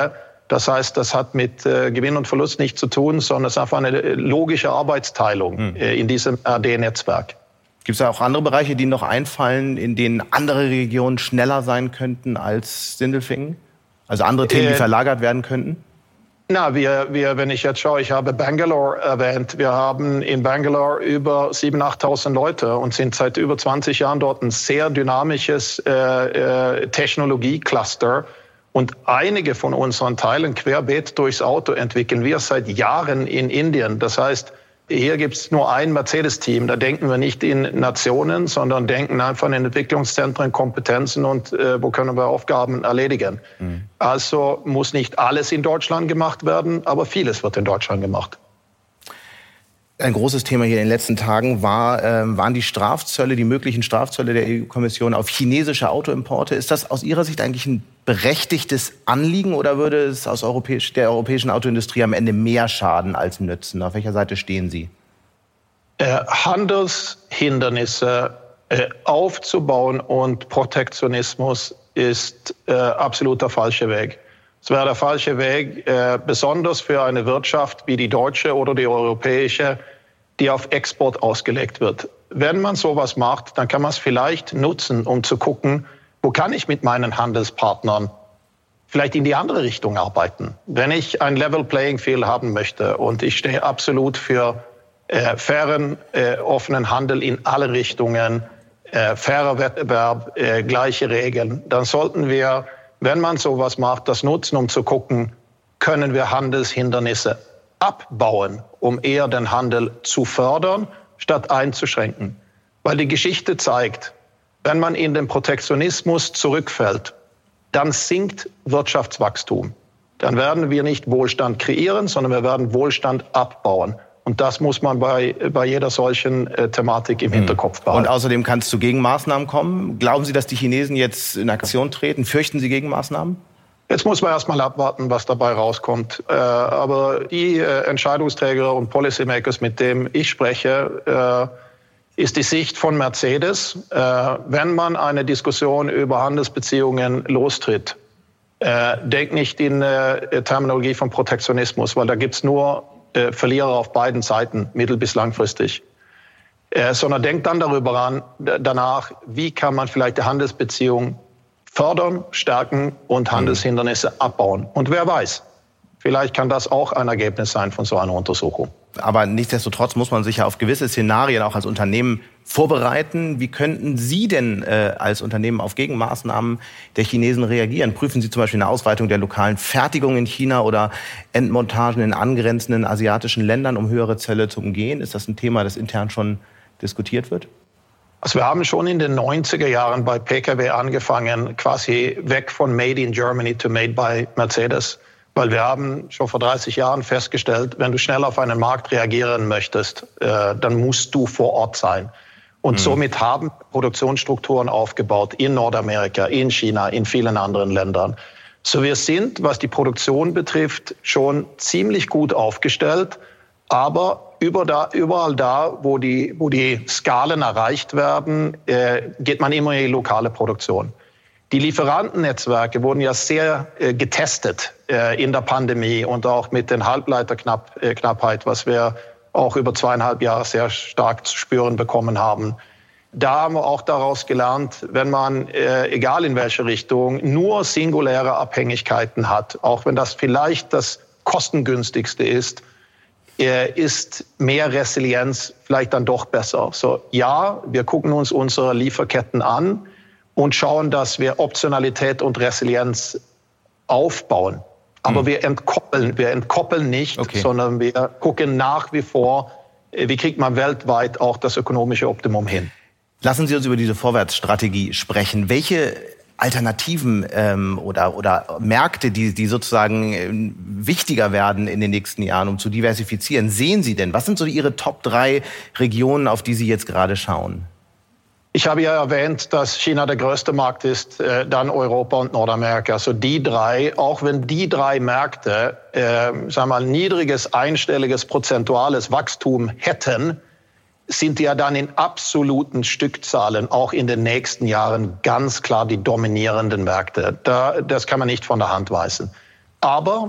Das heißt, das hat mit äh, Gewinn und Verlust nichts zu tun, sondern es ist einfach eine logische Arbeitsteilung hm. äh, in diesem R D-Netzwerk. Gibt es da auch andere Bereiche, die noch einfallen, in denen andere Regionen schneller sein könnten als Sindelfingen? Also andere Themen, die äh, verlagert werden könnten? Na, wir, wir, wenn ich jetzt schaue, ich habe Bangalore erwähnt. Wir haben in Bangalore über siebentausend, achttausend Leute und sind seit über zwanzig Jahren dort ein sehr dynamisches äh, äh, Technologiecluster. Und einige von unseren Teilen querbeet durchs Auto entwickeln wir seit Jahren in Indien. Das heißt, hier gibt es nur ein Mercedes-Team. Da denken wir nicht in Nationen, sondern denken einfach in Entwicklungszentren, Kompetenzen und äh, wo können wir Aufgaben erledigen. Mhm. Also muss nicht alles in Deutschland gemacht werden, aber vieles wird in Deutschland gemacht. Ein großes Thema hier in den letzten Tagen war, äh, waren die Strafzölle, die möglichen Strafzölle der E U-Kommission auf chinesische Autoimporte. Ist das aus Ihrer Sicht eigentlich ein berechtigtes Anliegen oder würde es aus europäisch, der europäischen Autoindustrie am Ende mehr schaden als nützen? Auf welcher Seite stehen Sie? Äh, Handelshindernisse äh, aufzubauen und Protektionismus ist äh, absolut der falsche Weg. Es wäre der falsche Weg, äh, besonders für eine Wirtschaft wie die deutsche oder die europäische, die auf Export ausgelegt wird. Wenn man sowas macht, dann kann man es vielleicht nutzen, um zu gucken, wo kann ich mit meinen Handelspartnern vielleicht in die andere Richtung arbeiten. Wenn ich ein Level Playing Field haben möchte und ich stehe absolut für äh, fairen, äh, offenen Handel in alle Richtungen, äh, fairer Wettbewerb, äh, gleiche Regeln, dann sollten wir, wenn man sowas macht, das nutzen, um zu gucken, können wir Handelshindernisse abbauen, um eher den Handel zu fördern, statt einzuschränken. Weil die Geschichte zeigt, wenn man in den Protektionismus zurückfällt, dann sinkt Wirtschaftswachstum. Dann werden wir nicht Wohlstand kreieren, sondern wir werden Wohlstand abbauen. Und das muss man bei, bei jeder solchen äh, Thematik im Hinterkopf behalten. Und außerdem kann es zu Gegenmaßnahmen kommen. Glauben Sie, dass die Chinesen jetzt in Aktion treten? Fürchten Sie Gegenmaßnahmen? Jetzt muss man erst mal abwarten, was dabei rauskommt. Äh, aber die äh, Entscheidungsträger und Policymakers, mit denen ich spreche, äh, ist die Sicht von Mercedes, äh, wenn man eine Diskussion über Handelsbeziehungen lostritt, äh, denkt nicht in äh, Terminologie von Protektionismus, weil da gibt's nur äh, Verlierer auf beiden Seiten, mittel- bis langfristig. Äh, sondern denkt dann darüber an, danach, wie kann man vielleicht die Handelsbeziehung fördern, stärken und Handelshindernisse abbauen. Und wer weiß, vielleicht kann das auch ein Ergebnis sein von so einer Untersuchung. Aber nichtsdestotrotz muss man sich ja auf gewisse Szenarien auch als Unternehmen vorbereiten. Wie könnten Sie denn äh, als Unternehmen auf Gegenmaßnahmen der Chinesen reagieren? Prüfen Sie zum Beispiel eine Ausweitung der lokalen Fertigung in China oder Endmontagen in angrenzenden asiatischen Ländern, um höhere Zölle zu umgehen? Ist das ein Thema, das intern schon diskutiert wird? Also wir haben schon in den neunziger Jahren bei P K W angefangen, quasi weg von Made in Germany to Made by Mercedes. Weil wir haben schon vor dreißig Jahren festgestellt, wenn du schnell auf einen Markt reagieren möchtest, äh, dann musst du vor Ort sein. Und mhm. somit haben Produktionsstrukturen aufgebaut in Nordamerika, in China, in vielen anderen Ländern. So wir sind, was die Produktion betrifft, schon ziemlich gut aufgestellt. Aber über da, überall da, wo die, wo die Skalen erreicht werden, äh, geht man immer in die lokale Produktion. Die Lieferantennetzwerke wurden ja sehr äh, getestet äh, in der Pandemie und auch mit den Halbleiterknappheit, was wir auch über zweieinhalb Jahre sehr stark zu spüren bekommen haben. Da haben wir auch daraus gelernt, wenn man, äh, egal in welche Richtung, nur singuläre Abhängigkeiten hat, auch wenn das vielleicht das kostengünstigste ist, äh, ist mehr Resilienz vielleicht dann doch besser. So, ja, wir gucken uns unsere Lieferketten an und schauen, dass wir Optionalität und Resilienz aufbauen. Aber hm. wir entkoppeln, wir entkoppeln nicht, okay. sondern wir gucken nach wie vor, wie kriegt man weltweit auch das ökonomische Optimum hin. Lassen Sie uns über diese Vorwärtsstrategie sprechen. Welche Alternativen ähm, oder, oder Märkte, die, die sozusagen äh, wichtiger werden in den nächsten Jahren, um zu diversifizieren, sehen Sie denn? Was sind so Ihre Top drei Regionen, auf die Sie jetzt gerade schauen? Ich habe ja erwähnt, dass China der größte Markt ist, äh, dann Europa und Nordamerika. Also die drei, auch wenn die drei Märkte, äh, sagen wir mal, niedriges, einstelliges, prozentuales Wachstum hätten, sind ja dann in absoluten Stückzahlen auch in den nächsten Jahren ganz klar die dominierenden Märkte. Da, das kann man nicht von der Hand weisen. Aber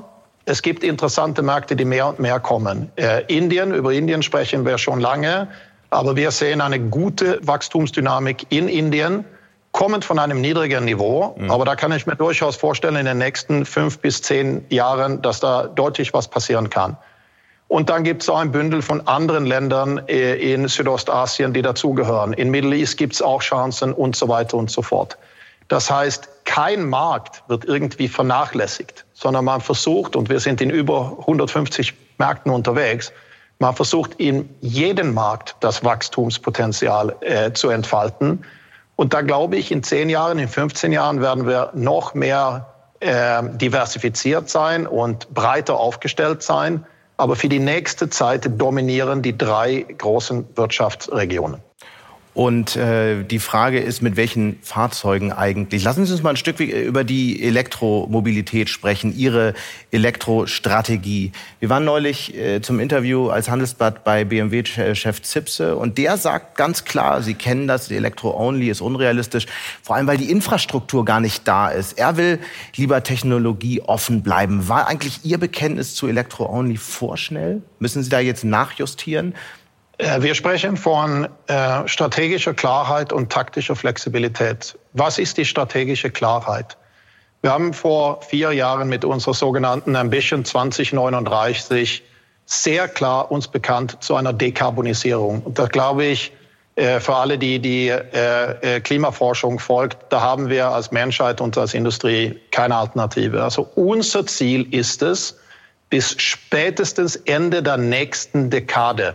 es gibt interessante Märkte, die mehr und mehr kommen. Äh, Indien, über Indien sprechen wir schon lange, aber wir sehen eine gute Wachstumsdynamik in Indien, kommend von einem niedrigen Niveau. Mhm. Aber da kann ich mir durchaus vorstellen, in den nächsten fünf bis zehn Jahren, dass da deutlich was passieren kann. Und dann gibt es auch ein Bündel von anderen Ländern in Südostasien, die dazugehören. In Middle East gibt es auch Chancen und so weiter und so fort. Das heißt, kein Markt wird irgendwie vernachlässigt, sondern man versucht, und wir sind in über hundertfünfzig Märkten unterwegs, man versucht in jedem Markt das Wachstumspotenzial äh, zu entfalten. Und da glaube ich, in zehn Jahren, in fünfzehn Jahren werden wir noch mehr äh, diversifiziert sein und breiter aufgestellt sein. Aber für die nächste Zeit dominieren die drei großen Wirtschaftsregionen. Und äh, die Frage ist, mit welchen Fahrzeugen eigentlich? Lassen Sie uns mal ein Stück über die Elektromobilität sprechen, Ihre Elektrostrategie. Wir waren neulich äh, zum Interview als Handelsblatt bei B M W-Chef Zipse und der sagt ganz klar, Sie kennen das, die Elektro-Only ist unrealistisch, vor allem weil die Infrastruktur gar nicht da ist. Er will lieber technologieoffen bleiben. War eigentlich Ihr Bekenntnis zu Elektro-Only vorschnell? Müssen Sie da jetzt nachjustieren? Wir sprechen von äh, strategischer Klarheit und taktischer Flexibilität. Was ist die strategische Klarheit? Wir haben vor vier Jahren mit unserer sogenannten Ambition zwanzig neununddreißig sehr klar uns bekannt zu einer Dekarbonisierung. Und da glaube ich, äh, für alle, die die äh, Klimaforschung folgt, da haben wir als Menschheit und als Industrie keine Alternative. Also unser Ziel ist es, bis spätestens Ende der nächsten Dekade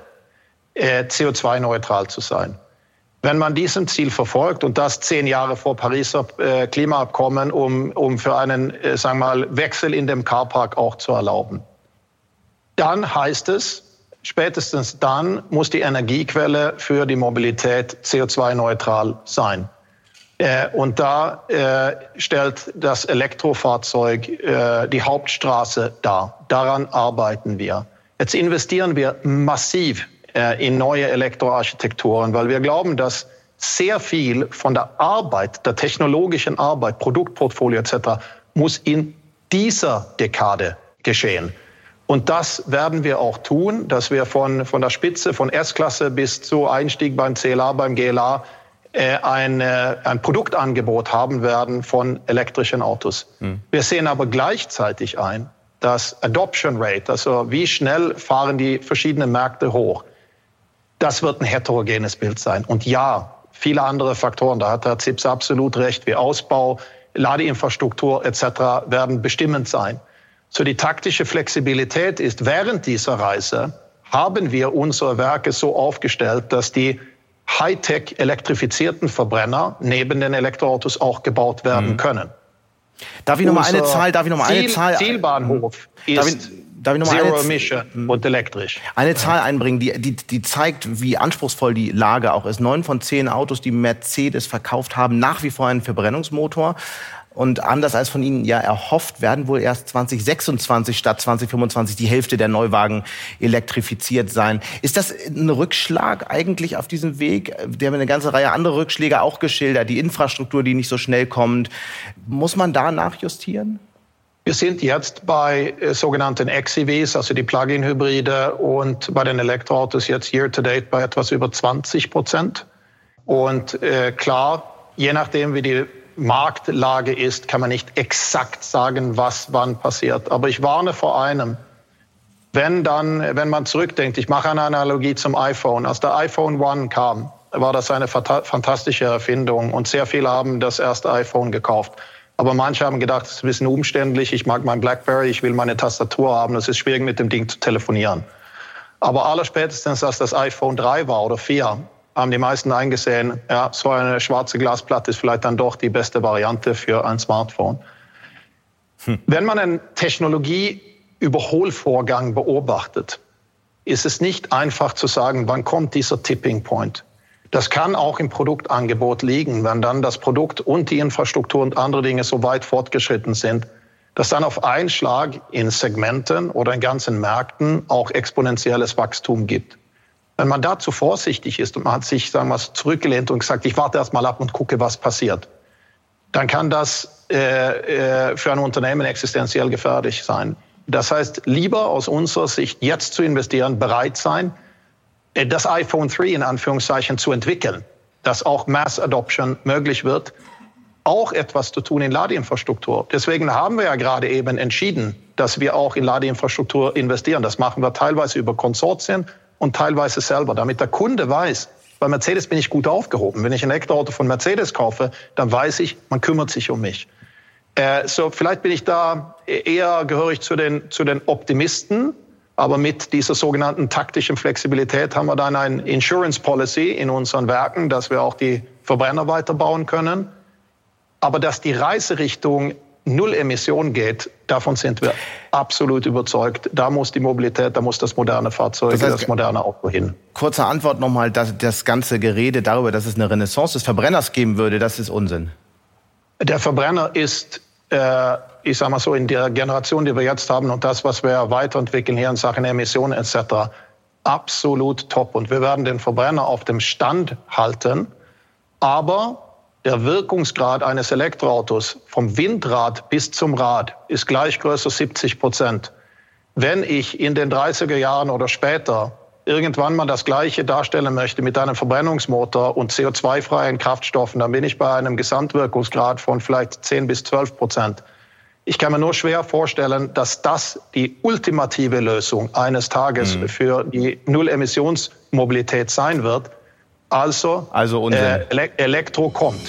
C O zwei neutral zu sein. Wenn man diesem Ziel verfolgt und das zehn Jahre vor Pariser äh, Klimaabkommen, um, um für einen äh, sagen wir mal, Wechsel in dem Carpark auch zu erlauben, dann heißt es, spätestens dann muss die Energiequelle für die Mobilität C O zwei neutral sein. Äh, und da äh, stellt das Elektrofahrzeug äh, die Hauptstraße dar. Daran arbeiten wir. Jetzt investieren wir massiv in neue Elektroarchitekturen, weil wir glauben, dass sehr viel von der Arbeit, der technologischen Arbeit, Produktportfolio et cetera, muss in dieser Dekade geschehen. Und das werden wir auch tun, dass wir von, von der Spitze, von S-Klasse bis zu Einstieg beim C L A, beim G L A, äh, ein, äh, ein Produktangebot haben werden von elektrischen Autos. Hm. Wir sehen aber gleichzeitig ein, dass Adoption Rate, also wie schnell fahren die verschiedenen Märkte hoch, das wird ein heterogenes Bild sein. Und ja, viele andere Faktoren, da hat Herr Zipse absolut recht, wie Ausbau, Ladeinfrastruktur et cetera werden bestimmend sein. So die taktische Flexibilität ist, während dieser Reise haben wir unsere Werke so aufgestellt, dass die Hightech elektrifizierten Verbrenner neben den Elektroautos auch gebaut werden mhm. können. Darf ich noch mal eine Zahl, darf ich noch mal eine Ziel, Zahl? Zielbahnhof ist Darf ich noch mal Zero eine, Emission und elektrisch. Eine Zahl einbringen, die, die, die zeigt, wie anspruchsvoll die Lage auch ist. Neun von zehn Autos, die Mercedes verkauft haben, nach wie vor einen Verbrennungsmotor. Und anders als von Ihnen ja erhofft, werden wohl erst zwanzig sechsundzwanzig statt zwanzig fünfundzwanzig die Hälfte der Neuwagen elektrifiziert sein. Ist das ein Rückschlag eigentlich auf diesem Weg? Wir haben eine ganze Reihe anderer Rückschläge auch geschildert. Die Infrastruktur, die nicht so schnell kommt. Muss man da nachjustieren? Wir sind jetzt bei äh, sogenannten X E Vs, also die Plug-in-Hybride, und bei den Elektroautos jetzt year-to-date bei etwas über zwanzig Prozent. Und äh, klar, je nachdem, wie die Marktlage ist, kann man nicht exakt sagen, was wann passiert. Aber ich warne vor einem. Wenn dann, wenn man zurückdenkt, ich mache eine Analogie zum iPhone. Als der iPhone One kam, war das eine fantastische Erfindung und sehr viele haben das erste iPhone gekauft. Aber manche haben gedacht, es ist ein bisschen umständlich, ich mag mein BlackBerry, ich will meine Tastatur haben, es ist schwierig mit dem Ding zu telefonieren. Aber allerspätestens, als das iPhone drei war oder vier, haben die meisten eingesehen, ja, so eine schwarze Glasplatte ist vielleicht dann doch die beste Variante für ein Smartphone. Hm. Wenn man einen Technologieüberholvorgang beobachtet, ist es nicht einfach zu sagen, wann kommt dieser Tipping Point. Das kann auch im Produktangebot liegen, wenn dann das Produkt und die Infrastruktur und andere Dinge so weit fortgeschritten sind, dass dann auf einen Schlag in Segmenten oder in ganzen Märkten auch exponentielles Wachstum gibt. Wenn man dazu vorsichtig ist und man hat sich, sagen wir mal, zurückgelehnt und gesagt, ich warte erst mal ab und gucke, was passiert, dann kann das äh, äh, für ein Unternehmen existenziell gefährlich sein. Das heißt, lieber aus unserer Sicht jetzt zu investieren, bereit sein, das iPhone drei in Anführungszeichen zu entwickeln, dass auch Mass Adoption möglich wird, auch etwas zu tun in Ladeinfrastruktur. Deswegen haben wir ja gerade eben entschieden, dass wir auch in Ladeinfrastruktur investieren. Das machen wir teilweise über Konsortien und teilweise selber, damit der Kunde weiß, bei Mercedes bin ich gut aufgehoben. Wenn ich ein Elektroauto von Mercedes kaufe, dann weiß ich, man kümmert sich um mich. Äh, so vielleicht bin ich da eher gehörig zu den, zu den Optimisten, aber mit dieser sogenannten taktischen Flexibilität haben wir dann ein Insurance Policy in unseren Werken, dass wir auch die Verbrenner weiterbauen können. Aber dass die Reiserichtung Null Emission geht, davon sind wir absolut überzeugt. Da muss die Mobilität, da muss das moderne Fahrzeug, das, heißt, das moderne Auto hin. Kurze Antwort nochmal, dass das ganze Gerede darüber, dass es eine Renaissance des Verbrenners geben würde, das ist Unsinn. Der Verbrenner ist, äh, ich sag mal so, in der Generation, die wir jetzt haben und das, was wir weiterentwickeln hier in Sachen Emissionen et cetera, absolut top. Und wir werden den Verbrenner auf dem Stand halten, aber der Wirkungsgrad eines Elektroautos vom Windrad bis zum Rad ist gleich größer siebzig Prozent. Wenn ich in den dreißiger Jahren oder später irgendwann mal das Gleiche darstellen möchte mit einem Verbrennungsmotor und C O zwei freien Kraftstoffen, dann bin ich bei einem Gesamtwirkungsgrad von vielleicht zehn bis zwölf Prozent. Ich kann mir nur schwer vorstellen, dass das die ultimative Lösung eines Tages mhm. für die Null-Emissionsmobilität sein wird. Also, also äh, Elektro kommt.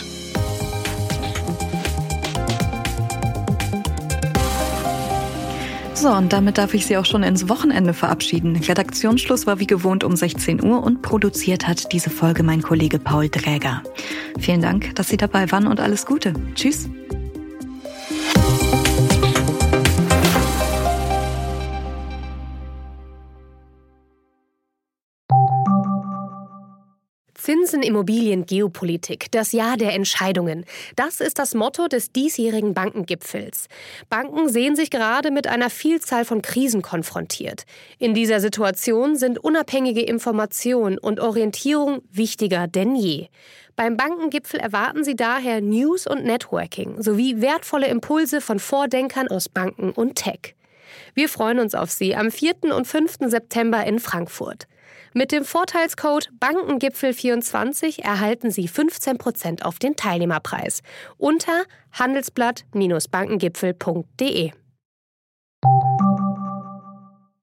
So, und damit darf ich Sie auch schon ins Wochenende verabschieden. Redaktionsschluss war wie gewohnt um sechzehn Uhr und produziert hat diese Folge mein Kollege Paul Dräger. Vielen Dank, dass Sie dabei waren und alles Gute. Tschüss. Zinsen, Immobilien, Geopolitik, das Jahr der Entscheidungen. Das ist das Motto des diesjährigen Bankengipfels. Banken sehen sich gerade mit einer Vielzahl von Krisen konfrontiert. In dieser Situation sind unabhängige Information und Orientierung wichtiger denn je. Beim Bankengipfel erwarten Sie daher News und Networking sowie wertvolle Impulse von Vordenkern aus Banken und Tech. Wir freuen uns auf Sie am vierten und fünften September in Frankfurt. Mit dem Vorteilscode Bankengipfel vierundzwanzig erhalten Sie fünfzehn Prozent auf den Teilnehmerpreis unter handelsblatt Bindestrich bankengipfel punkt de.